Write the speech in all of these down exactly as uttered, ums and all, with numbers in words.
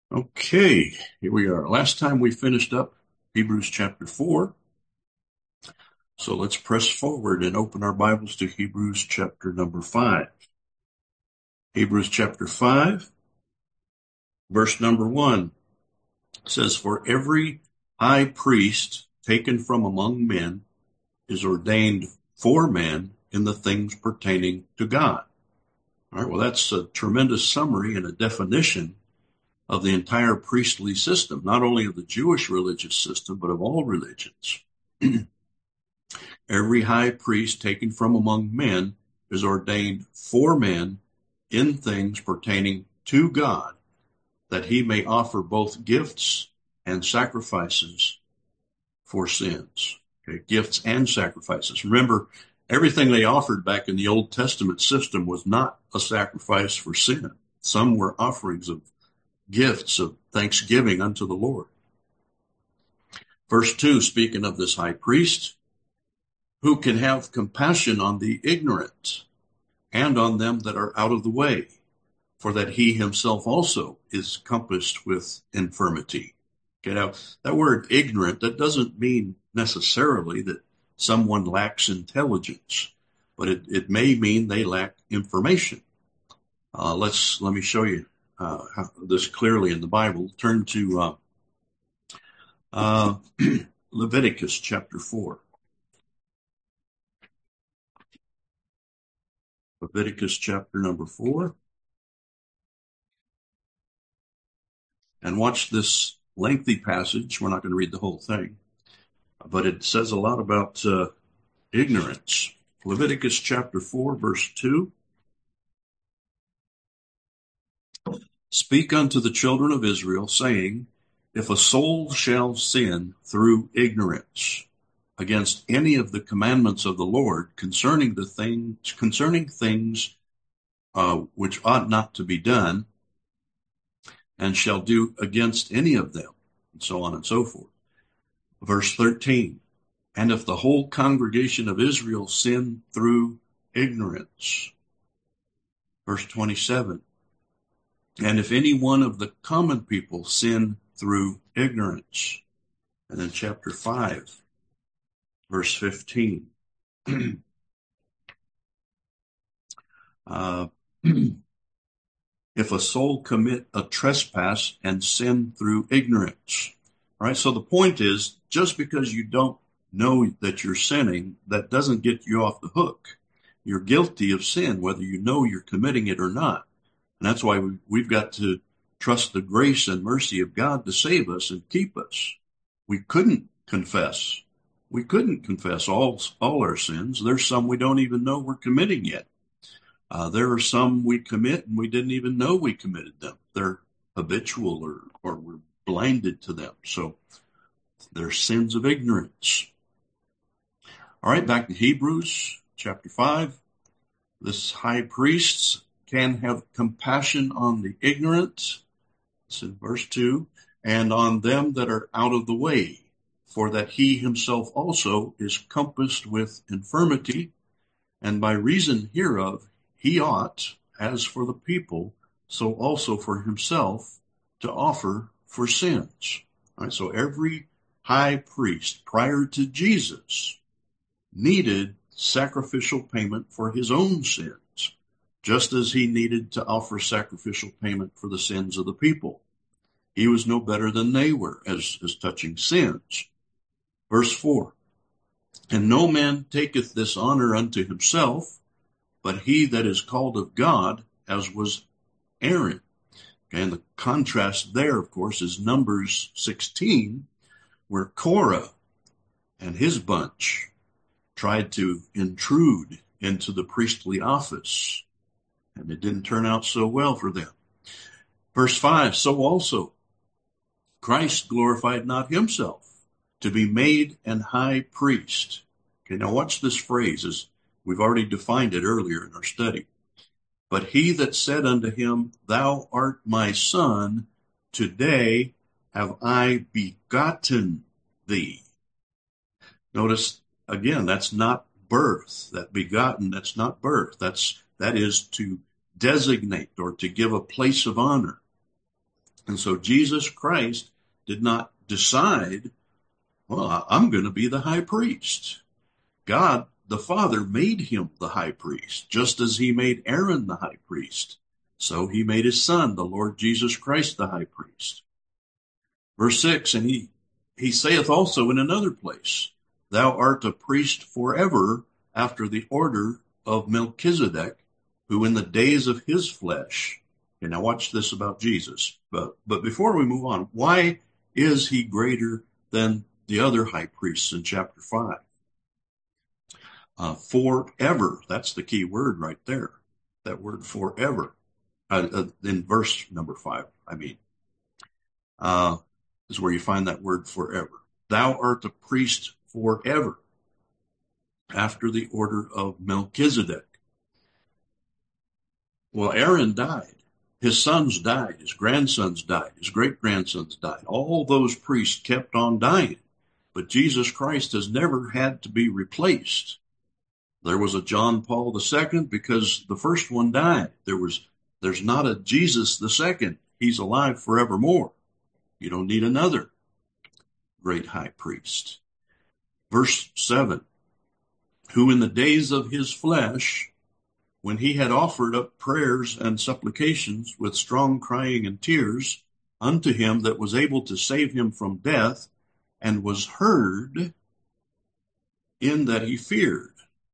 Okay, here we are. Last time we finished up Hebrews chapter four. So let's press forward and open our Bibles to Hebrews chapter number five. Hebrews chapter five, verse number one says, "For every high priest taken from among men is ordained for men in the things pertaining to God." All right, well, that's a tremendous summary and a definition of the entire priestly system, not only of the Jewish religious system, but of all religions. Every high priest taken from among men is ordained for men in things pertaining to God, that he may offer both gifts and sacrifices for sins. Okay, gifts and sacrifices. Remember, everything they offered back in the Old Testament system was not a sacrifice for sin. Some were offerings of gifts of thanksgiving unto the Lord. Verse two, speaking of this high priest, who can have compassion on the ignorant and on them that are out of the way, for that he himself also is compassed with infirmity. Okay, now, that word ignorant, that doesn't mean necessarily that someone lacks intelligence, but it, it may mean they lack information. Uh, let's let me show you uh, how, this clearly in the Bible. Turn to uh, uh, Leviticus chapter four. Leviticus chapter number four. And watch this lengthy passage. We're not going to read the whole thing, but it says a lot about uh, ignorance. Leviticus chapter four, verse two. "Speak unto the children of Israel, saying, if a soul shall sin through ignorance against any of the commandments of the Lord concerning the things, concerning things uh, which ought not to be done, and shall do against any of them," and so on and so forth. Verse thirteen, "And if the whole congregation of Israel sin through ignorance." Verse twenty-seven, "And if any one of the common people sin through ignorance." And then chapter five, verse fifteen. uh, "If a soul commit a trespass and sin through ignorance." All right, so the point is, just because you don't know that you're sinning, that doesn't get you off the hook. You're guilty of sin, whether you know you're committing it or not. And that's why we, we've got to trust the grace and mercy of God to save us and keep us. We couldn't confess. We couldn't confess all, all our sins. There's some we don't even know we're committing yet. Uh, there are some we commit and we didn't even know we committed them. They're habitual or, or we're blinded to them. So they're sins of ignorance. All right, back to Hebrews chapter five. This high priest can have compassion on the ignorant. It's in verse two. "And on them that are out of the way, for that he himself also is compassed with infirmity, and by reason hereof he ought, as for the people, so also for himself, to offer for sins." All right, so every high priest prior to Jesus needed sacrificial payment for his own sins, just as he needed to offer sacrificial payment for the sins of the people. He was no better than they were as, as touching sins. Verse four, "And no man taketh this honor unto himself, but he that is called of God, as was Aaron." Okay, and the contrast there, of course, is Numbers sixteen, where Korah and his bunch tried to intrude into the priestly office, and it didn't turn out so well for them. Verse five, "So also Christ glorified not himself to be made an high priest." Okay, now watch this phrase, as we've already defined it earlier in our study. "But he that said unto him, Thou art my son, today have I begotten thee." Notice, again, that's not birth. That begotten, that's not birth. That's, that is to designate or to give a place of honor. And so Jesus Christ did not decide, well, I'm going to be the high priest. God, the Father, made him the high priest, just as he made Aaron the high priest. So he made his son, the Lord Jesus Christ, the high priest. Verse six, and he, he saith also in another place, thou art a priest forever after the order of Melchizedek, who in the days of his flesh. And now watch this about Jesus. But, but before we move on, why is he greater than the other high priests in chapter five? Uh, forever, that's the key word right there. That word forever. Uh, uh, in verse number five, I mean, uh, is where you find that word forever. Thou art a priest forever after the order of Melchizedek. Well, Aaron died. His sons died. His grandsons died. His great-grandsons died. All those priests kept on dying. But Jesus Christ has never had to be replaced. There was a John Paul the Second because the first one died. There was, there's not a Jesus the Second. He's alive forevermore. You don't need another great high priest. Verse seven, who in the days of his flesh, when he had offered up prayers and supplications with strong crying and tears unto him that was able to save him from death, and was heard in that he feared.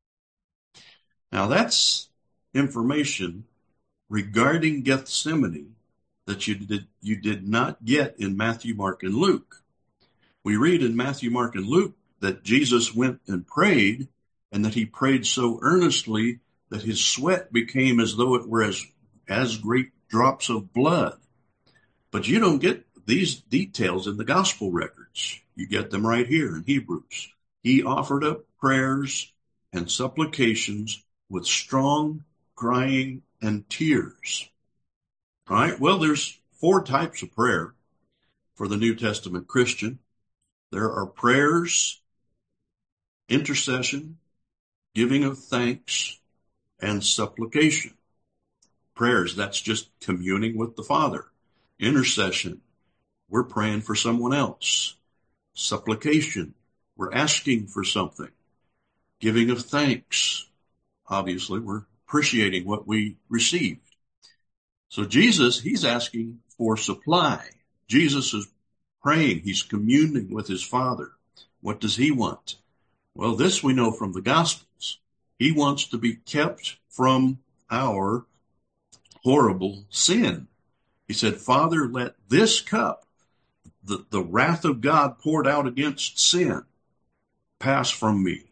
Now that's information regarding Gethsemane that you did, you did not get in Matthew, Mark, and Luke. We read in Matthew, Mark, and Luke that Jesus went and prayed, and that he prayed so earnestly that his sweat became as though it were as, as great drops of blood. But you don't get these details in the gospel records. You get them right here in Hebrews. He offered up prayers and supplications with strong crying and tears. All right, well, there's four types of prayer for the New Testament Christian. There are prayers, intercession, giving of thanks, and supplication. Prayers, that's just communing with the Father. Intercession, we're praying for someone else. Supplication, we're asking for something. Giving of thanks, obviously, we're appreciating what we received. So Jesus, he's asking for supply. Jesus is praying. He's communing with his Father. What does he want? Well, this we know from the Gospels. He wants to be kept from our horrible sin. He said, Father, let this cup, the, the wrath of God poured out against sin, pass from me.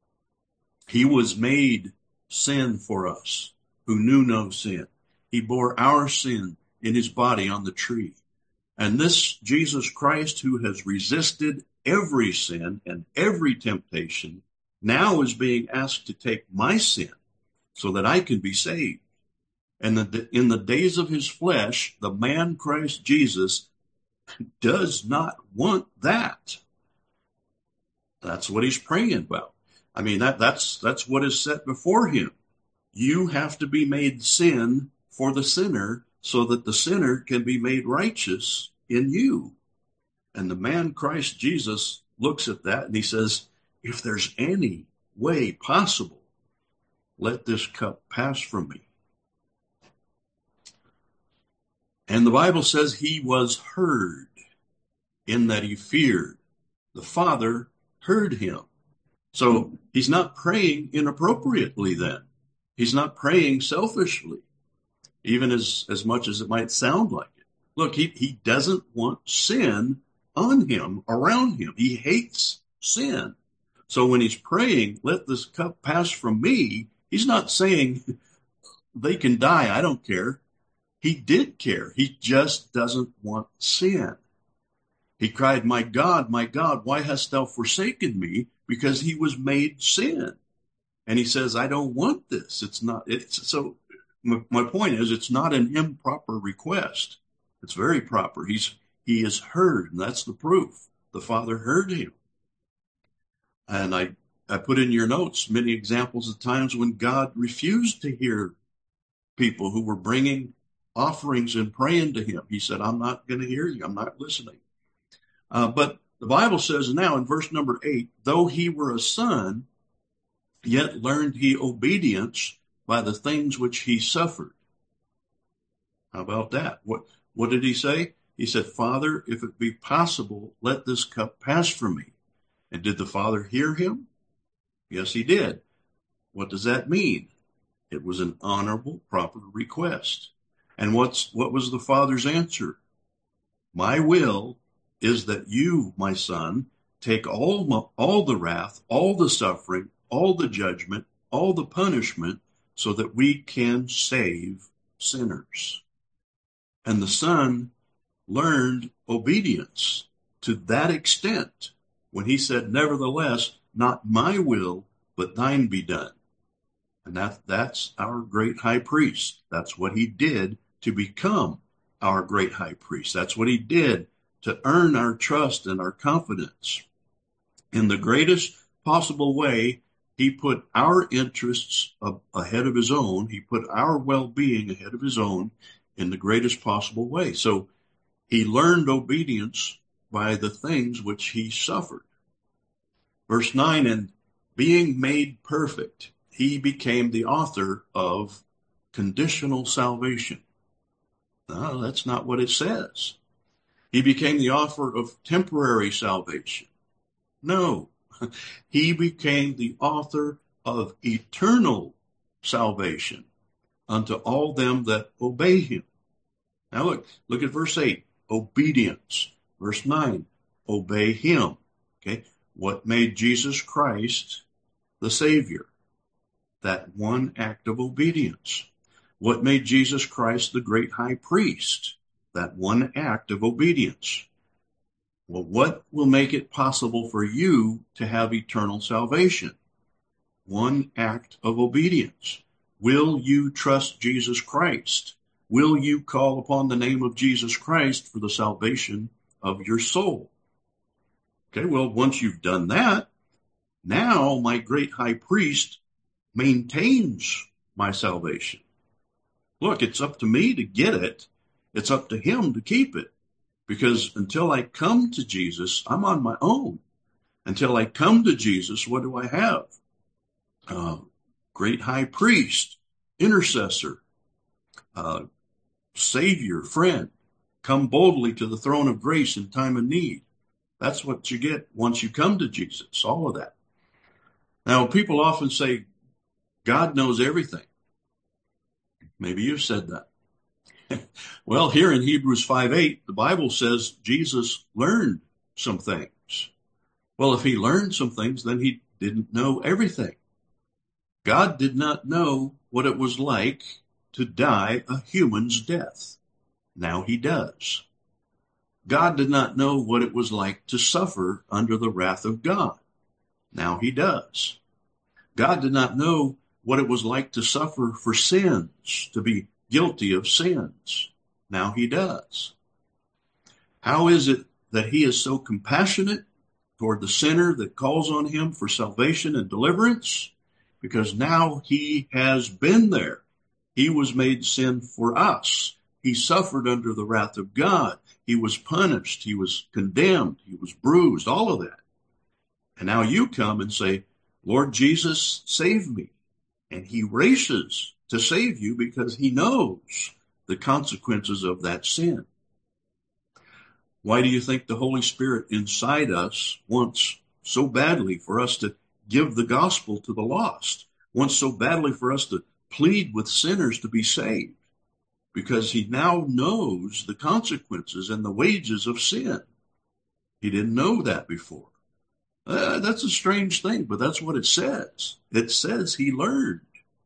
He was made sin for us who knew no sin. He bore our sin in his body on the tree. And this Jesus Christ, who has resisted every sin and every temptation, now is being asked to take my sin so that I can be saved. And the, in the days of his flesh, the man Christ Jesus does not want that. That's what he's praying about. I mean, that, that's, that's what is set before him. You have to be made sin for the sinner so that the sinner can be made righteous in you. And the man Christ Jesus looks at that and he says, if there's any way possible, let this cup pass from me. And the Bible says he was heard in that he feared. The Father heard him. So he's not praying inappropriately then. He's not praying selfishly, even as, as much as it might sound like it. Look, he, he doesn't want sin on him, around him. He hates sin. So when he's praying, let this cup pass from me, he's not saying they can die, I don't care. He did care. He just doesn't want sin. He cried, my God, my God, why hast thou forsaken me? Because he was made sin. And he says, I don't want this. It's not, it's so my, my point is, it's not an improper request. It's very proper. He's, he is heard. And that's the proof. The Father heard him. And I, I put in your notes many examples of times when God refused to hear people who were bringing offerings and praying to him. He said, I'm not going to hear you. I'm not listening. Uh, but the Bible says now in verse number eight, though he were a son, yet learned he obedience by the things which he suffered. How about that? What, what did he say? He said, Father, if it be possible, let this cup pass from me. And did the Father hear him? Yes, he did. What does that mean? It was an honorable, proper request. And what's what was the Father's answer? My will is that you, my son, take all, my, all the wrath, all the suffering, all the judgment, all the punishment, so that we can save sinners. And the Son learned obedience to that extent when he said, nevertheless, not my will, but thine be done. And that, that's our great high priest. That's what he did to become our great high priest. That's what he did to earn our trust and our confidence. In the greatest possible way, he put our interests ahead of his own. He put our well-being ahead of his own in the greatest possible way. So he learned obedience by the things which he suffered. Verse nine, and being made perfect, he became the author of conditional salvation. No, that's not what it says. He became the author of temporary salvation. No, he became the author of eternal salvation unto all them that obey him. Now look, look at verse eight, obedience. Verse nine, obey him. Okay, what made Jesus Christ the Savior? That one act of obedience. What made Jesus Christ the great high priest? That one act of obedience. Well, what will make it possible for you to have eternal salvation? One act of obedience. Will you trust Jesus Christ? Will you call upon the name of Jesus Christ for the salvation of your soul? Okay, well, once you've done that, now my great high priest maintains my salvation. Look, it's up to me to get it. It's up to him to keep it. Because until I come to Jesus, I'm on my own. Until I come to Jesus, what do I have? Uh, great high priest, intercessor, uh, savior, friend. Come boldly to the throne of grace in time of need. That's what you get once you come to Jesus, all of that. Now, people often say, God knows everything. Maybe you've said that. Well, here in Hebrews five eight, the Bible says Jesus learned some things. Well, if he learned some things, then he didn't know everything. God did not know what it was like to die a human's death. Now he does. God did not know what it was like to suffer under the wrath of God. Now he does. God did not know what it was like to suffer for sins, to be guilty of sins. Now he does. How is it that he is so compassionate toward the sinner that calls on him for salvation and deliverance? Because now he has been there. He was made sin for us. He suffered under the wrath of God. He was punished. He was condemned. He was bruised, all of that. And now you come and say, Lord Jesus, save me. And he races to save you because he knows the consequences of that sin. Why do you think the Holy Spirit inside us wants so badly for us to give the gospel to the lost, wants so badly for us to plead with sinners to be saved? Because he now knows the consequences and the wages of sin. He didn't know that before. Uh, that's a strange thing, but that's what it says. It says he learned.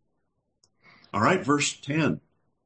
All right, verse ten.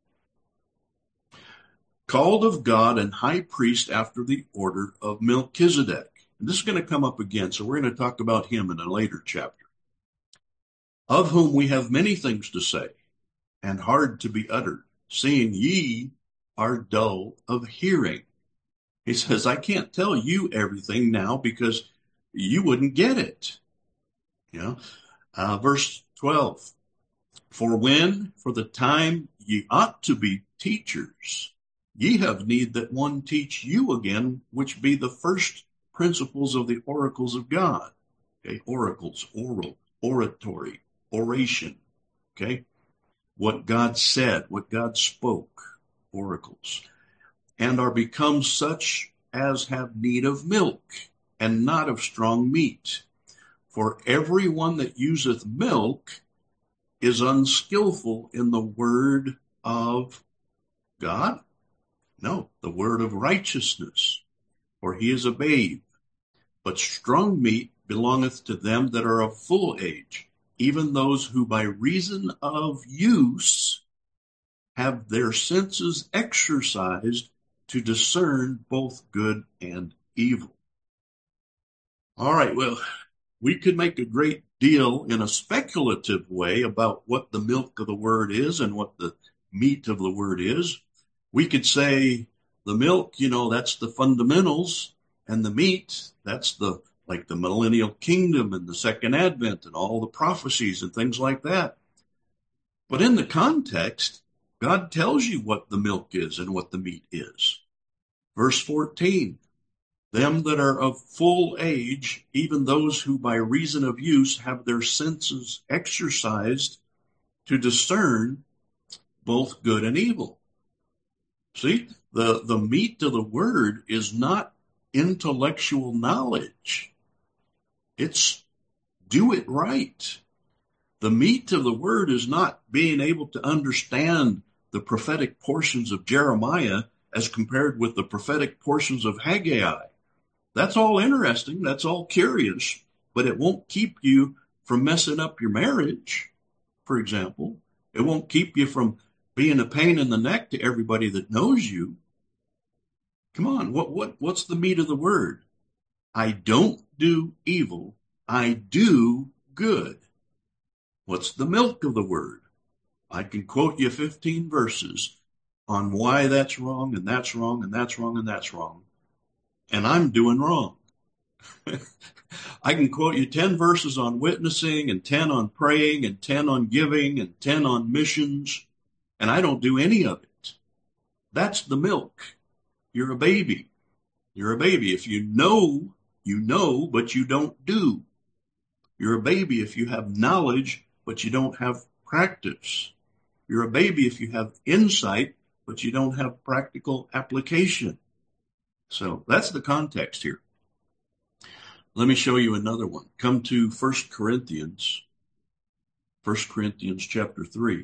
Called of God and high priest after the order of Melchizedek. And this is going to come up again, so we're going to talk about him in a later chapter. Of whom we have many things to say, and hard to be uttered, seeing ye are dull of hearing. He says, I can't tell you everything now because you wouldn't get it. You know, uh, verse twelve. For when, for the time ye ought to be teachers, ye have need that one teach you again, which be the first principles of the oracles of God. Okay, oracles, oral, oratory, oration. Okay, what God said, what God spoke, oracles, and are become such as have need of milk, and not of strong meat. For every one that useth milk is unskillful in the word of God? No, the word of righteousness, for he is a babe. But strong meat belongeth to them that are of full age, even those who by reason of use have their senses exercised to discern both good and evil. All right, well, we could make a great deal in a speculative way about what the milk of the word is and what the meat of the word is. We could say the milk, you know, that's the fundamentals, and the meat, that's the like the millennial kingdom and the second advent and all the prophecies and things like that. But in the context, God tells you what the milk is and what the meat is. Verse fourteen, them that are of full age, even those who by reason of use have their senses exercised to discern both good and evil. See, the, the meat of the word is not intellectual knowledge. It's do it right. The meat of the word is not being able to understand the prophetic portions of Jeremiah as compared with the prophetic portions of Haggai. That's all interesting. That's all curious, but it won't keep you from messing up your marriage, for example. It won't keep you from being a pain in the neck to everybody that knows you. Come on, what what what's the meat of the word? I don't do evil, I do good. What's the milk of the word? I can quote you fifteen verses on why that's wrong, and that's wrong, and that's wrong, and that's wrong. And I'm doing wrong. I can quote you ten verses on witnessing, and ten on praying, and ten on giving, and ten on missions, and I don't do any of it. That's the milk. You're a baby. You're a baby. If you know, you know, but you don't do. You're a baby if you have knowledge, but you don't have practice. You're a baby if you have insight, but you don't have practical application. So that's the context here. Let me show you another one. Come to First Corinthians, First Corinthians chapter three.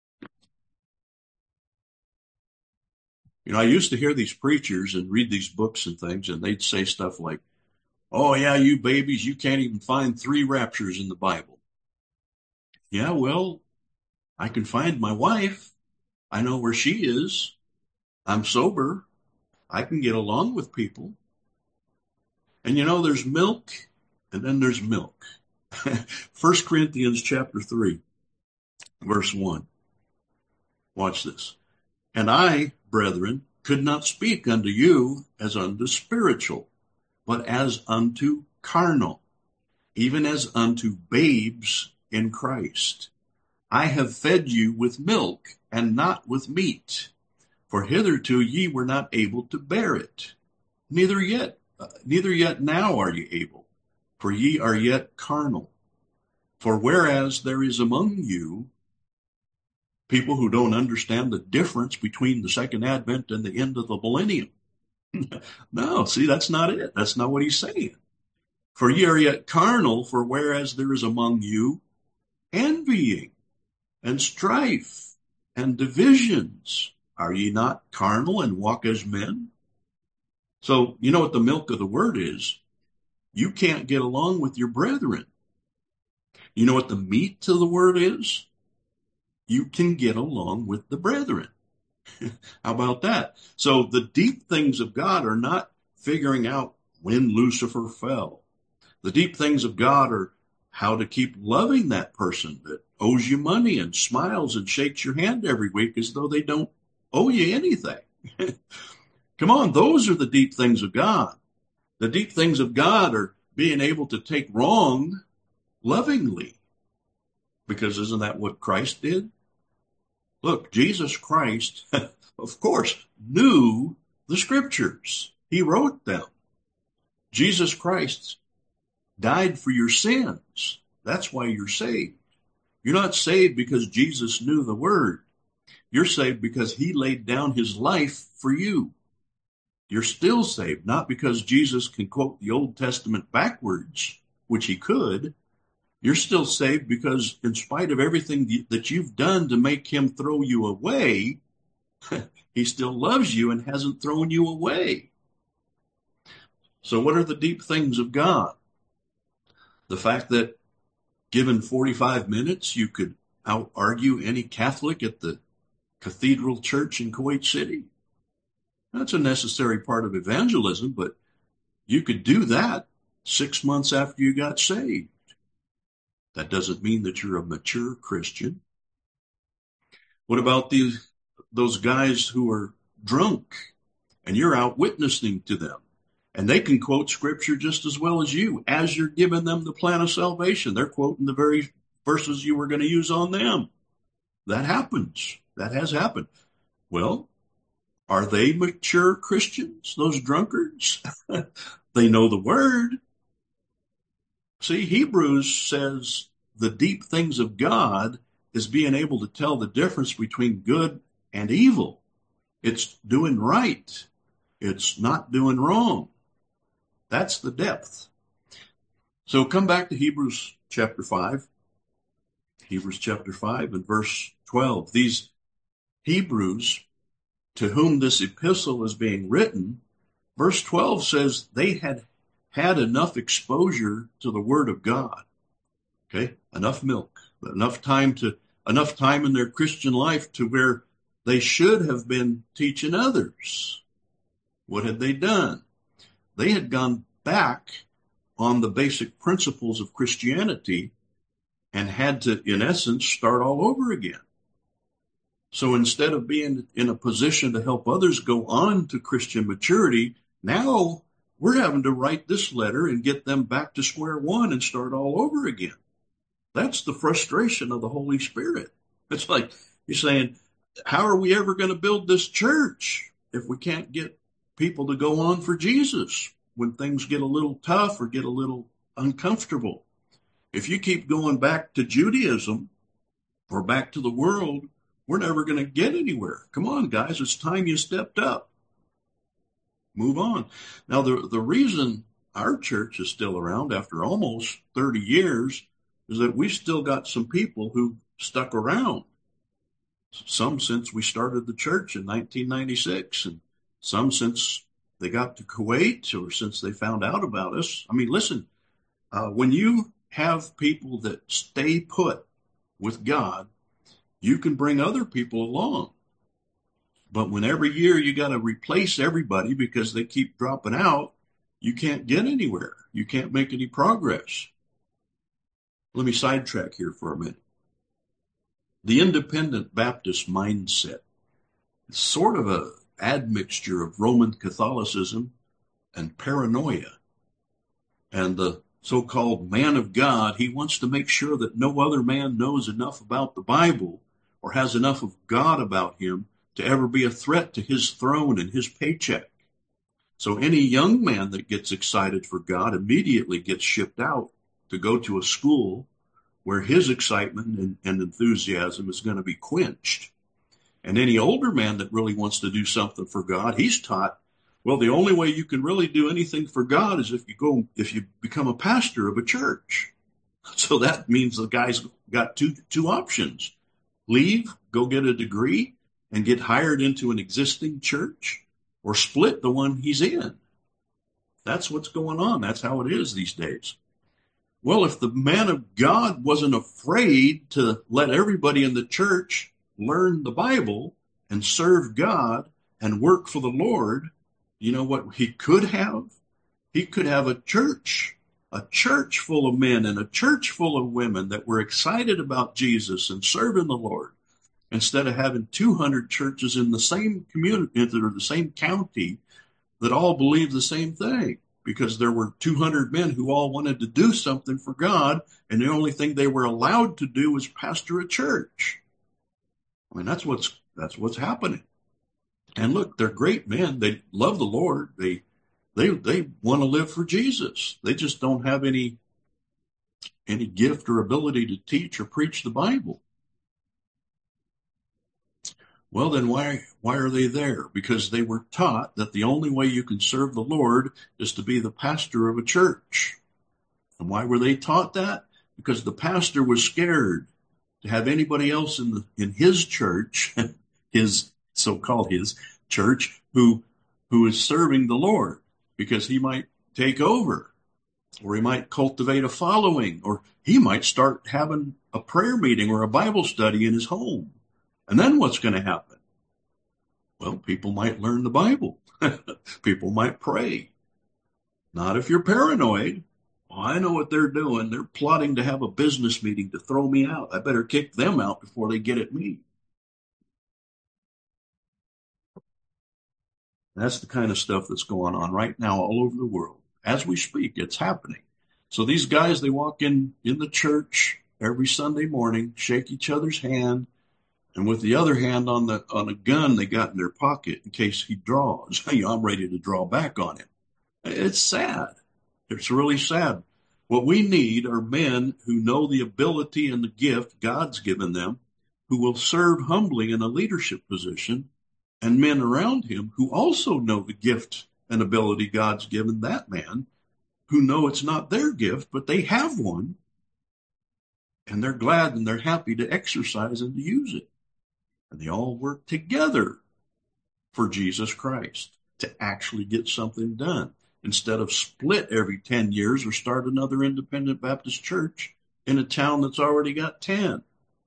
You know, I used to hear these preachers and read these books and things, and they'd say stuff like, oh, yeah, you babies, you can't even find three raptures in the Bible. Yeah, well, I can find my wife. I know where she is. I'm sober. I can get along with people. And you know, there's milk, and then there's milk. First Corinthians chapter three, verse one. Watch this. And I, brethren, could not speak unto you as unto spiritual, but as unto carnal, even as unto babes in Christ. I have fed you with milk, and not with meat, for hitherto ye were not able to bear it. Neither yet, uh, neither yet now are ye able, for ye are yet carnal. For whereas there is among you people who don't understand the difference between the second advent and the end of the millennium. No, see, that's not it. That's not what he's saying. For ye are yet carnal, for whereas there is among you envying and strife and divisions, are ye not carnal and walk as men? So you know what the milk of the word is? You can't get along with your brethren. You know what the meat of the word is? You can get along with the brethren. How about that? So the deep things of God are not figuring out when Lucifer fell. The deep things of God are how to keep loving that person that owes you money and smiles and shakes your hand every week as though they don't owe you anything. Come on, those are the deep things of God. The deep things of God are being able to take wrong lovingly. Because isn't that what Christ did? Look, Jesus Christ, of course, knew the scriptures. He wrote them. Jesus Christ died for your sins. That's why you're saved. You're not saved because Jesus knew the word. You're saved because he laid down his life for you. You're still saved, not because Jesus can quote the Old Testament backwards, which he could. You're still saved because in spite of everything that you've done to make him throw you away, he still loves you and hasn't thrown you away. So what are the deep things of God? The fact that given forty-five minutes, you could out-argue any Catholic at the Cathedral Church in Kuwait City. That's a necessary part of evangelism, but you could do that six months after you got saved. That doesn't mean that you're a mature Christian. What about these, those guys who are drunk and you're out witnessing to them? And they can quote scripture just as well as you. As you're giving them the plan of salvation, they're quoting the very verses you were going to use on them. That happens. That has happened. Well, are they mature Christians, those drunkards? They know the word. See, Hebrews says the deep things of God is being able to tell the difference between good and evil. It's doing right. It's not doing wrong. That's the depth. So come back to Hebrews chapter five. Hebrews chapter five and verse twelve. These Hebrews to whom this epistle is being written, verse twelve says they had had enough exposure to the word of God. Okay, enough milk, enough time to enough time in their Christian life to where they should have been teaching others. What had they done? They had gone back on the basic principles of Christianity and had to, in essence, start all over again. So instead of being in a position to help others go on to Christian maturity, now we're having to write this letter and get them back to square one and start all over again. That's the frustration of the Holy Spirit. It's like he's saying, how are we ever going to build this church if we can't get people to go on for Jesus when things get a little tough or get a little uncomfortable? If you keep going back to Judaism or back to the world, we're never going to get anywhere. Come on, guys, it's time you stepped up. Move on. Now, the, the reason our church is still around after almost thirty years is that we've still got some people who stuck around. Some since we started the church in nineteen ninety-six, and some since they got to Kuwait or since they found out about us. I mean, listen, uh, when you have people that stay put with God, you can bring other people along. But when every year you got to replace everybody because they keep dropping out, you can't get anywhere. You can't make any progress. Let me sidetrack here for a minute. The independent Baptist mindset is sort of a admixture of Roman Catholicism and paranoia. And the so-called man of God, he wants to make sure that no other man knows enough about the Bible or has enough of God about him to ever be a threat to his throne and his paycheck. So any young man that gets excited for God immediately gets shipped out to go to a school where his excitement and, and enthusiasm is going to be quenched. And any older man that really wants to do something for God, he's taught, well, the only way you can really do anything for God is if you go, if you become a pastor of a church. So that means the guy's got two, two options. Leave, go get a degree, and get hired into an existing church, or split the one he's in. That's what's going on. That's how it is these days. Well, if the man of God wasn't afraid to let everybody in the church learn the Bible and serve God and work for the Lord, you know what he could have? He could have a church, a church full of men and a church full of women that were excited about Jesus and serving the Lord, instead of having two hundred churches in the same community or the same county that all believe the same thing. because there were two hundred men who all wanted to do something for God, and the only thing they were allowed to do was pastor a church. I mean, that's what's that's what's happening. And look, they're great men. They love the Lord. They they they want to live for Jesus. They just don't have any any gift or ability to teach or preach the Bible. Well, then why why are they there? Because they were taught that the only way you can serve the Lord is to be the pastor of a church. And why were they taught that? Because the pastor was scared to have anybody else in the, in his church, his so-called his church, who who is serving the Lord, because he might take over, or he might cultivate a following, or he might start having a prayer meeting or a Bible study in his home. And then what's going to happen? Well, people might learn the Bible. People might pray. Not if you're paranoid. Well, I know what they're doing. They're plotting to have a business meeting to throw me out. I better kick them out before they get at me. That's the kind of stuff that's going on right now all over the world. As we speak, it's happening. So these guys, they walk in in the church every Sunday morning, shake each other's hand, and with the other hand on the on a gun they got in their pocket in case he draws. Hey, I'm ready to draw back on him. It's sad. It's really sad. What we need are men who know the ability and the gift God's given them, who will serve humbly in a leadership position, and men around him who also know the gift and ability God's given that man, who know it's not their gift, but they have one, and they're glad and they're happy to exercise and to use it. And they all work together for Jesus Christ to actually get something done, instead of split every ten years or start another independent Baptist church in a town that's already got ten.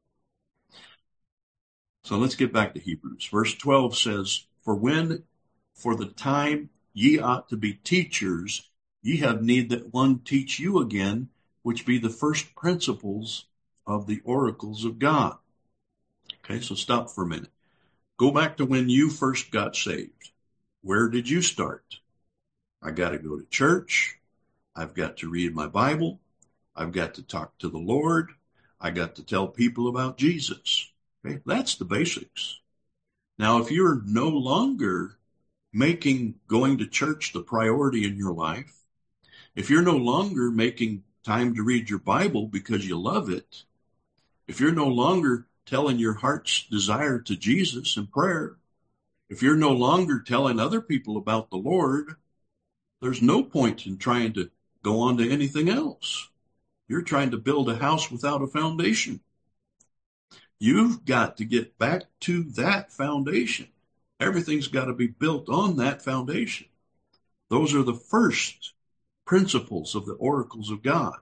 So let's get back to Hebrews. Verse twelve says, For when, for the time ye ought to be teachers, ye have need that one teach you again, which be the first principles of the oracles of God. Okay, so stop for a minute. Go back to when you first got saved. Where did you start? I got to go to church. I've got to read my Bible. I've got to talk to the Lord. I got to tell people about Jesus. Okay, that's the basics. Now, if you're no longer making going to church the priority in your life, if you're no longer making time to read your Bible because you love it, if you're no longer telling your heart's desire to Jesus in prayer, if you're no longer telling other people about the Lord, there's no point in trying to go on to anything else. You're trying to build a house without a foundation. You've got to get back to that foundation. Everything's got to be built on that foundation. Those are the first principles of the oracles of God.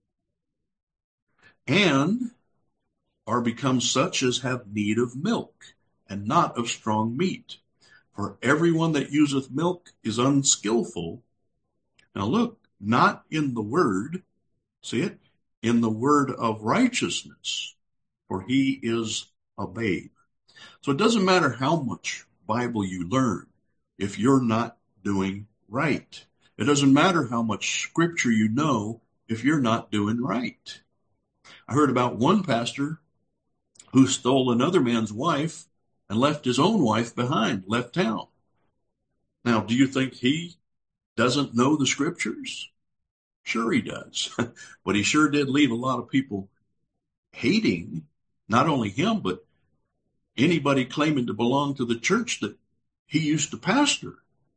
And are become such as have need of milk, and not of strong meat. For everyone that useth milk is unskillful. Now look, not in the word, see it? In the word of righteousness, for he is a babe. So it doesn't matter how much Bible you learn if you're not doing right. It doesn't matter how much scripture you know if you're not doing right. I heard about one pastor who stole another man's wife and left his own wife behind, left town. Now, do you think he doesn't know the scriptures? Sure he does. But he sure did leave a lot of people hating, not only him, but anybody claiming to belong to the church that he used to pastor.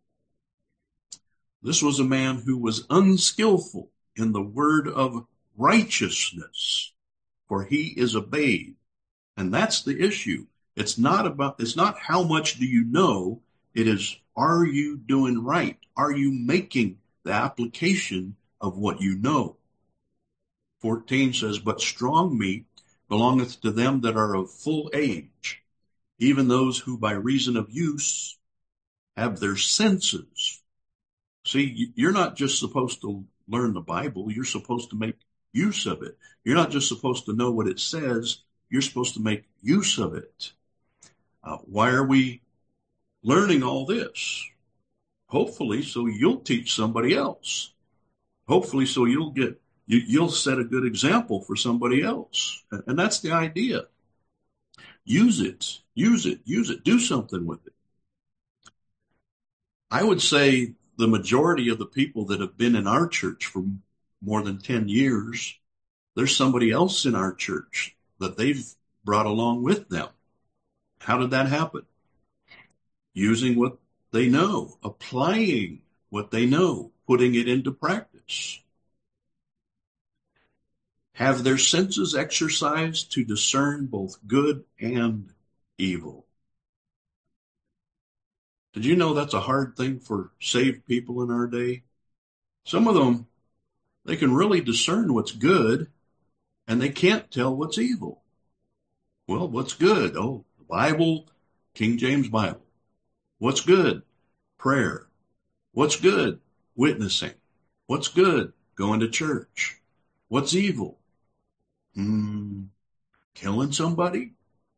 This was a man who was unskillful in the word of righteousness, for he is a babe. And that's the issue. It's not about, it's not how much do you know. It is, are you doing right? Are you making the application of what you know? fourteen says, But strong meat belongeth to them that are of full age, even those who by reason of use have their senses. See, you're not just supposed to learn the Bible. You're supposed to make use of it. You're not just supposed to know what it says. You're supposed to make use of it. Uh, why are we learning all this? Hopefully, so you'll teach somebody else. Hopefully, so you'll get, you, you'll set a good example for somebody else. And that's the idea. Use it, use it, use it, do something with it. I would say the majority of the people that have been in our church for more than ten years, there's somebody else in our church that they've brought along with them. How did that happen? Using what they know, applying what they know, putting it into practice. Have their senses exercised to discern both good and evil. Did you know that's a hard thing for saved people in our day? Some of them, they can really discern what's good, and they can't tell what's evil. Well, what's good? Oh, the Bible, King James Bible. What's good? Prayer. What's good? Witnessing. What's good? Going to church. What's evil? Hmm, killing somebody?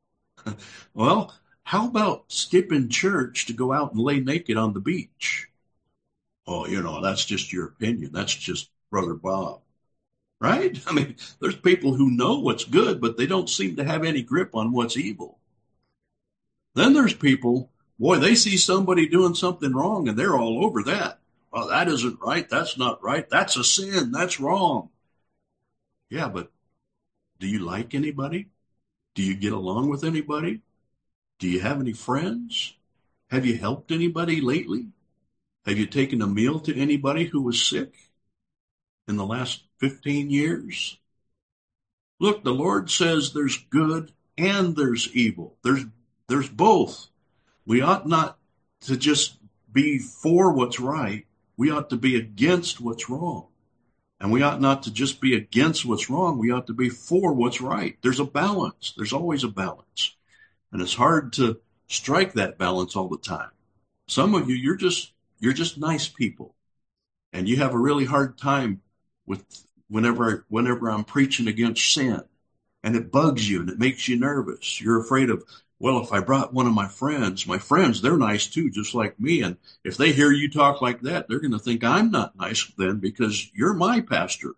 Well, how about skipping church to go out and lay naked on the beach? Oh, you know, that's just your opinion. That's just Brother Bob. Right? I mean, there's people who know what's good, but they don't seem to have any grip on what's evil. Then there's people, boy, they see somebody doing something wrong and they're all over that. Well, that isn't right. That's not right. That's a sin. That's wrong. Yeah, but do you like anybody? Do you get along with anybody? Do you have any friends? Have you helped anybody lately? Have you taken a meal to anybody who was sick in the last fifteen years? Look, the Lord says there's good and there's evil. There's, there's both. We ought not to just be for what's right. We ought to be against what's wrong. And we ought not to just be against what's wrong. We ought to be for what's right. There's a balance. There's always a balance. And it's hard to strike that balance all the time. Some of you, you're just, you're just nice people. And you have a really hard time with whenever, whenever I'm preaching against sin. And it bugs you and it makes you nervous. You're afraid of, well, if I brought one of my friends, my friends, they're nice too, just like me. And if they hear you talk like that, they're going to think I'm not nice then because you're my pastor.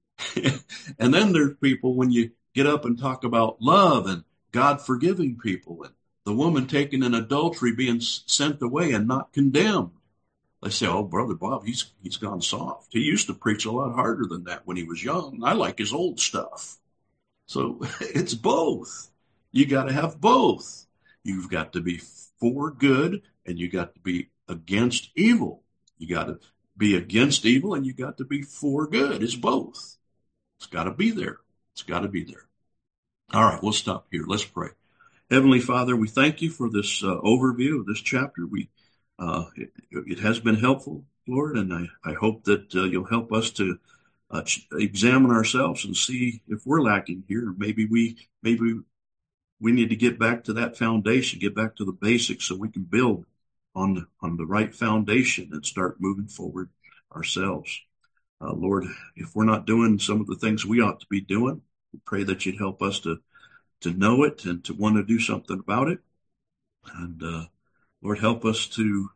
And then there's people when you get up and talk about love and God forgiving people and the woman taken in adultery being sent away and not condemned. They say, oh, Brother Bob, he's he's gone soft. He used to preach a lot harder than that when he was young. I like his old stuff. So it's both. You got to have both. You've got to be for good and you got to be against evil. You got to be against evil and you got to be for good. It's both. It's got to be there. It's got to be there. All right, we'll stop here. Let's pray. Heavenly Father, we thank you for this uh, overview of this chapter. We uh, it, it has been helpful, Lord, and I, I hope that uh, you'll help us to uh, examine ourselves and see if we're lacking here. Maybe we maybe we need to get back to that foundation, get back to the basics so we can build on the, on the right foundation and start moving forward ourselves. Uh, Lord, if we're not doing some of the things we ought to be doing, we pray that you'd help us to to know it and to want to do something about it. And uh, Lord, help us to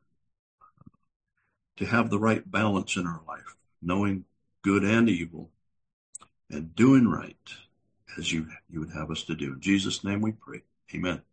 to have the right balance in our life, knowing good and evil and doing right as you, you would have us to do. In Jesus' name we pray. Amen.